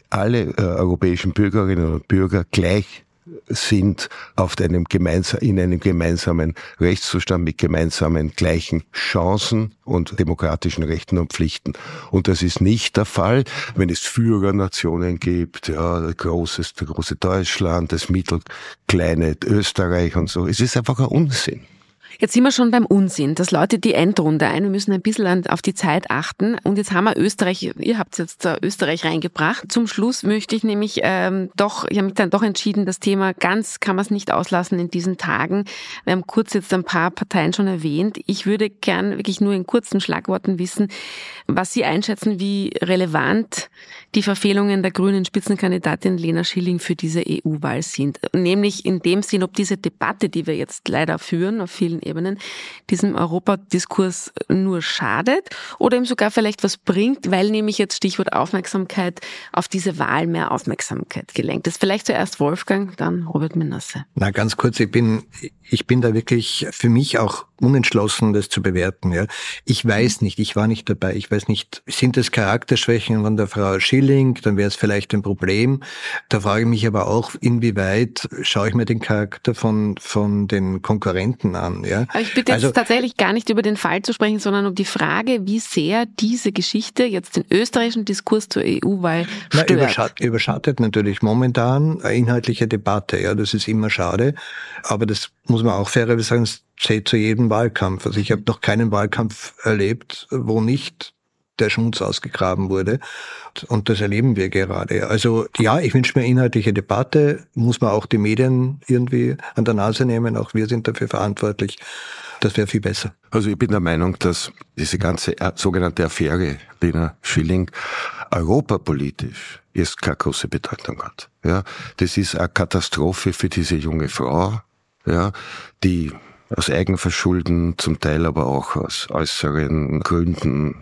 alle äh, europäischen Bürgerinnen und Bürger gleich sind auf einem gemeinsamen, in einem gemeinsamen Rechtszustand mit gemeinsamen gleichen Chancen und demokratischen Rechten und Pflichten. Und das ist nicht der Fall, wenn es Führernationen gibt, ja, das große, das große Deutschland, das mittelkleine Österreich und so. Es ist einfach ein Unsinn. Jetzt sind wir schon beim Unsinn. Das läutet die Endrunde ein. Wir müssen ein bisschen auf die Zeit achten. Und jetzt haben wir Österreich, ihr habt jetzt Österreich reingebracht. Zum Schluss möchte ich nämlich ähm, doch, ich habe mich dann doch entschieden, das Thema ganz kann man es nicht auslassen in diesen Tagen. Wir haben kurz jetzt ein paar Parteien schon erwähnt. Ich würde gern wirklich nur in kurzen Schlagworten wissen, was Sie einschätzen, wie relevant die Verfehlungen der grünen Spitzenkandidatin Lena Schilling für diese E U-Wahl sind. Nämlich in dem Sinn, ob diese Debatte, die wir jetzt leider führen auf vielen Ebenen, diesem Europadiskurs nur schadet oder ihm sogar vielleicht was bringt, weil nämlich jetzt Stichwort Aufmerksamkeit auf diese Wahl mehr Aufmerksamkeit gelenkt ist. Vielleicht zuerst Wolfgang, dann Robert Menasse. Na, ganz kurz, ich bin, ich bin da wirklich für mich auch unentschlossen, das zu bewerten. Ja, ich weiß nicht, ich war nicht dabei, ich weiß nicht, sind das Charakterschwächen von der Frau Schilling, dann wäre es vielleicht ein Problem. Da frage ich mich aber auch, inwieweit schaue ich mir den Charakter von von den Konkurrenten an. Ja, aber ich bitte jetzt also, tatsächlich gar nicht über den Fall zu sprechen, sondern um die Frage, wie sehr diese Geschichte jetzt den österreichischen Diskurs zur E U-Wahl stört. Na, überschattet, überschattet natürlich momentan eine inhaltliche Debatte. Ja, das ist immer schade, aber das muss man auch fairerweise sagen, es zählt zu jedem Wahlkampf. Also ich habe noch keinen Wahlkampf erlebt, wo nicht der Schmutz ausgegraben wurde. Und das erleben wir gerade. Also ja, ich wünsche mir inhaltliche Debatte, muss man auch die Medien irgendwie an der Nase nehmen, auch wir sind dafür verantwortlich. Das wäre viel besser. Also ich bin der Meinung, dass diese ganze sogenannte Affäre Lena Schilling europapolitisch jetzt keine große Bedeutung hat. Ja, das ist eine Katastrophe für diese junge Frau, ja, die aus Eigenverschulden, zum Teil aber auch aus äußeren Gründen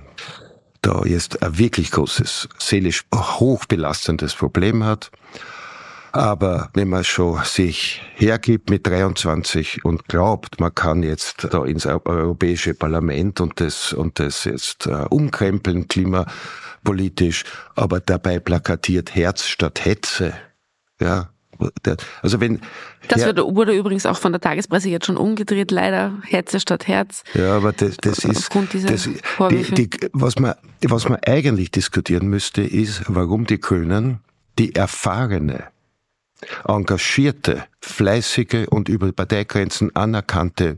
da jetzt ein wirklich großes, seelisch hochbelastendes Problem hat. Aber wenn man schon sich hergibt mit dreiundzwanzig und glaubt, man kann jetzt da ins Europäische Parlament und das, und das jetzt uh, umkrempeln, klimapolitisch, aber dabei plakatiert Herz statt Hetze, ja. Also wenn das ja, wurde übrigens auch von der Tagespresse jetzt schon umgedreht, leider Hetze statt Herz. Ja, aber das, das ist das, die, die, was man was man eigentlich diskutieren müsste, ist, warum die Grünen die erfahrene, engagierte, fleißige und über Parteigrenzen anerkannte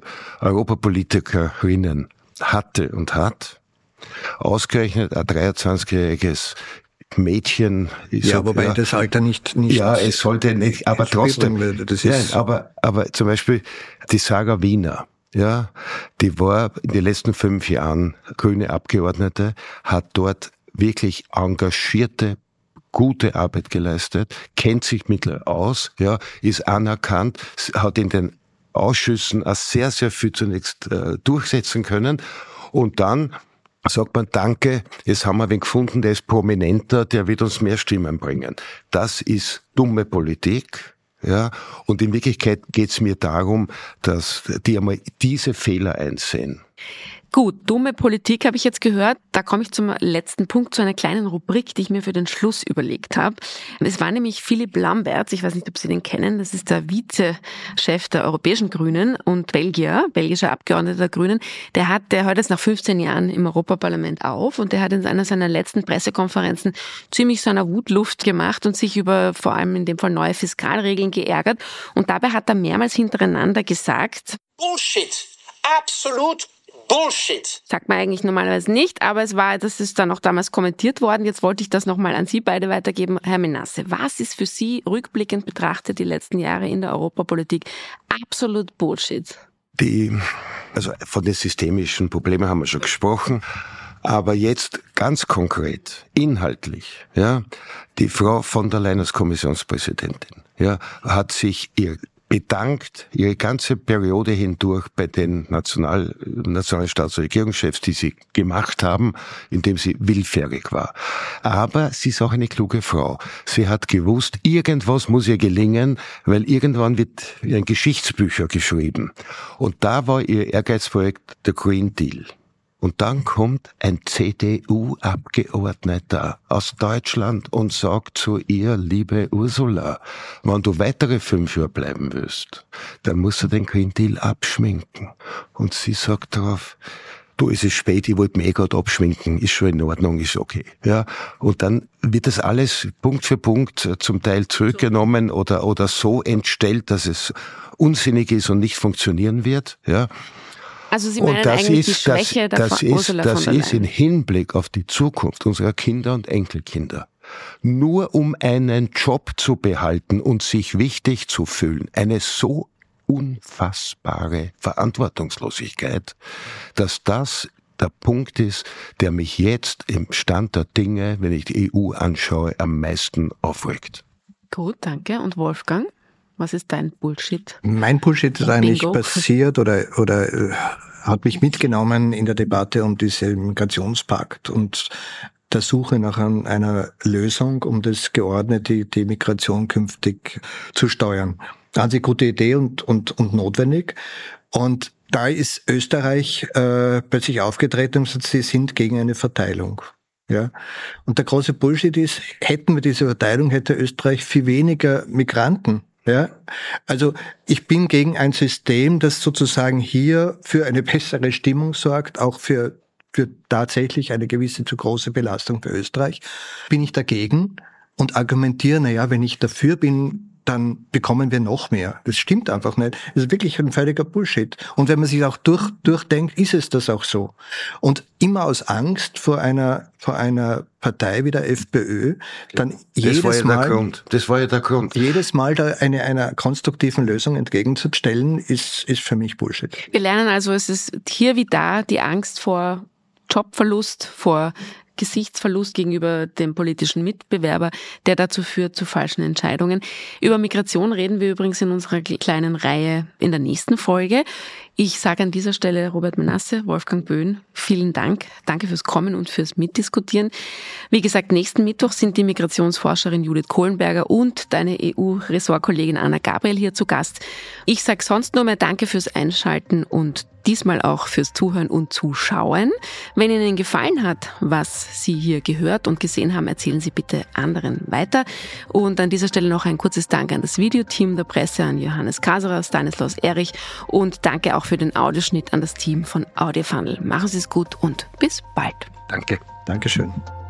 Europapolitikerinnen hatte und hat, ausgerechnet ein dreiundzwanzigjähriges Mädchen. Ja, sag, wobei ja, das Alter nicht, nicht. Ja, es sollte nicht, aber trotzdem. Das ist ja, aber, aber zum Beispiel die Sarah Wiener, ja, die war in den letzten fünf Jahren grüne Abgeordnete, hat dort wirklich engagierte, gute Arbeit geleistet, kennt sich mittlerweile aus, ja, ist anerkannt, hat in den Ausschüssen auch sehr, sehr viel zunächst äh, durchsetzen können und dann sagt man, danke, jetzt haben wir wen gefunden, der ist prominenter, der wird uns mehr Stimmen bringen. Das ist dumme Politik, ja, und in Wirklichkeit geht es mir darum, dass die einmal diese Fehler einsehen. Gut, dumme Politik habe ich jetzt gehört. Da komme ich zum letzten Punkt, zu einer kleinen Rubrik, die ich mir für den Schluss überlegt habe. Es war nämlich Philipp Lamberts, ich weiß nicht, ob Sie den kennen, das ist der Vizechef der Europäischen Grünen und Belgier, belgischer Abgeordneter der Grünen. Der hat, der hört jetzt nach fünfzehn Jahren im Europaparlament auf und der hat in einer seiner letzten Pressekonferenzen ziemlich so einer Wutluft gemacht und sich über vor allem in dem Fall neue Fiskalregeln geärgert. Und dabei hat er mehrmals hintereinander gesagt: Bullshit! Absolut Bullshit. Sagt man eigentlich normalerweise nicht, aber es war, das ist dann auch damals kommentiert worden. Jetzt wollte ich das nochmal an Sie beide weitergeben. Herr Menasse, was ist für Sie rückblickend betrachtet die letzten Jahre in der Europapolitik absolut Bullshit? Die, also von den systemischen Problemen haben wir schon gesprochen. Aber jetzt ganz konkret, inhaltlich, ja, die Frau von der Leyen als Kommissionspräsidentin, ja, hat sich ihr bedankt, ihre ganze Periode hindurch bei den National, nationalen Staats- und Regierungschefs, die sie gemacht haben, indem sie willfährig war. Aber sie ist auch eine kluge Frau. Sie hat gewusst, irgendwas muss ihr gelingen, weil irgendwann wird ein Geschichtsbücher geschrieben. Und da war ihr Ehrgeizprojekt der Green Deal. Und dann kommt ein C D U-Abgeordneter aus Deutschland und sagt zu ihr, liebe Ursula, wenn du weitere fünf Jahre bleiben willst, dann musst du den Green Deal abschminken. Und sie sagt darauf, du, es ist spät, ich wollte mich eh gerade abschminken, ist schon in Ordnung, ist okay. Ja, und dann wird das alles Punkt für Punkt zum Teil zurückgenommen oder, oder so entstellt, dass es unsinnig ist und nicht funktionieren wird. Ja. Also Sie meinen eigentlich die Schwäche der das Ursula von der Leyen? Das ist im Hinblick auf die Zukunft unserer Kinder und Enkelkinder. Nur um einen Job zu behalten und sich wichtig zu fühlen, eine so unfassbare Verantwortungslosigkeit, dass das der Punkt ist, der mich jetzt im Stand der Dinge, wenn ich die E U anschaue, am meisten aufregt. Gut, danke. Und Wolfgang? Was ist dein Bullshit? Mein Bullshit ist eigentlich Bingo. passiert oder, oder äh, hat mich mitgenommen in der Debatte um diesen Migrationspakt und der Suche nach ein, einer Lösung, um das geordnete, die Migration künftig zu steuern. Ganz eine gute Idee und, und, und notwendig. Und da ist Österreich äh, plötzlich aufgetreten und gesagt, sie sind gegen eine Verteilung. Ja. Und der große Bullshit ist, hätten wir diese Verteilung, hätte Österreich viel weniger Migranten. Ja, also ich bin gegen ein System, das sozusagen hier für eine bessere Stimmung sorgt, auch für für tatsächlich eine gewisse zu große Belastung für Österreich. Bin ich dagegen und argumentiere, na ja, wenn ich dafür bin, dann bekommen wir noch mehr. Das stimmt einfach nicht. Das ist wirklich ein völliger Bullshit. Und wenn man sich auch durch, durchdenkt, ist es das auch so. Und immer aus Angst vor einer, vor einer Partei wie der FPÖ, dann das jedes war ja Mal, der Grund. Das war ja der Grund. Jedes Mal da eine, einer konstruktiven Lösung entgegenzustellen, ist, ist für mich Bullshit. Wir lernen also, es ist hier wie da die Angst vor Jobverlust, vor Gesichtsverlust gegenüber dem politischen Mitbewerber, der dazu führt zu falschen Entscheidungen. Über Migration reden wir übrigens in unserer kleinen Reihe in der nächsten Folge. Ich sage an dieser Stelle Robert Menasse, Wolfgang Böhn, vielen Dank. Danke fürs Kommen und fürs Mitdiskutieren. Wie gesagt, nächsten Mittwoch sind die Migrationsforscherin Judith Kohlenberger und deine E U-Ressortkollegin Anna Gabriel hier zu Gast. Ich sage sonst nur mehr Danke fürs Einschalten und diesmal auch fürs Zuhören und Zuschauen. Wenn Ihnen gefallen hat, was Sie hier gehört und gesehen haben, erzählen Sie bitte anderen weiter. Und an dieser Stelle noch ein kurzes Dank an das Videoteam der Presse, an Johannes Kaserer, Stanislaus Erich und danke auch für den Audioschnitt an das Team von Audiofunnel. Machen Sie es gut und bis bald. Danke. Dankeschön.